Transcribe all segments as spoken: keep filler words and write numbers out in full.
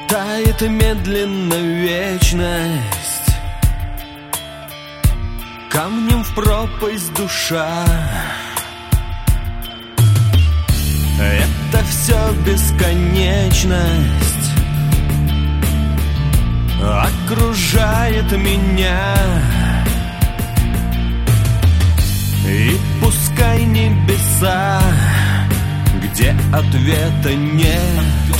Тает медленно вечность, камнем в пропасть душа. Это все бесконечность окружает меня. И пускай небеса, где ответа нет,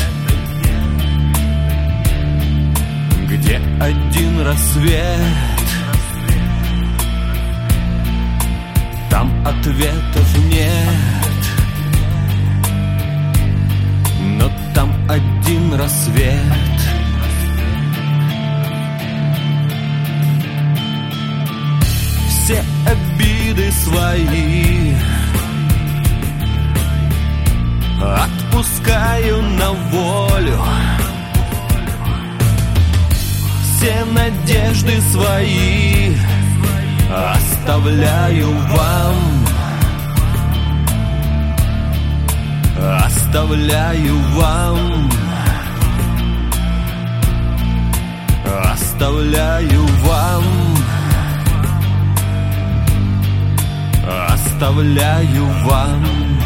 где один рассвет, там ответов нет, но там один рассвет. Все обиды свои отпускаю на волю, все надежды свои оставляю вам, оставляю вам, оставляю вам, оставляю вам.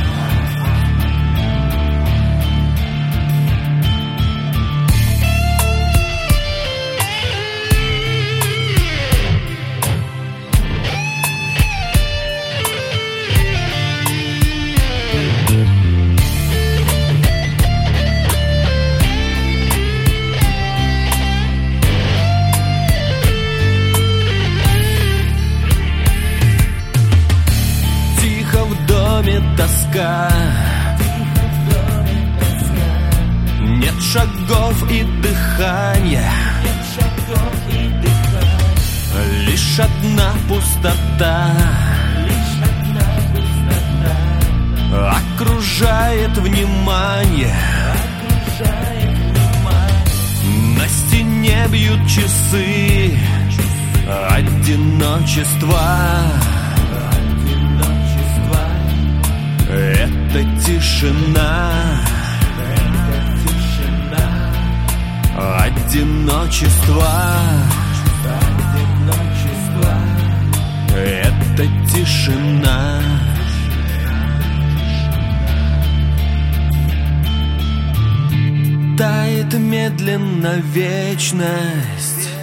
Тоска, нет шагов и дыхания, лишь одна пустота окружает внимание. На стене бьют часы одиночества. Это тишина, одиночество, это тишина. Тает медленно вечность,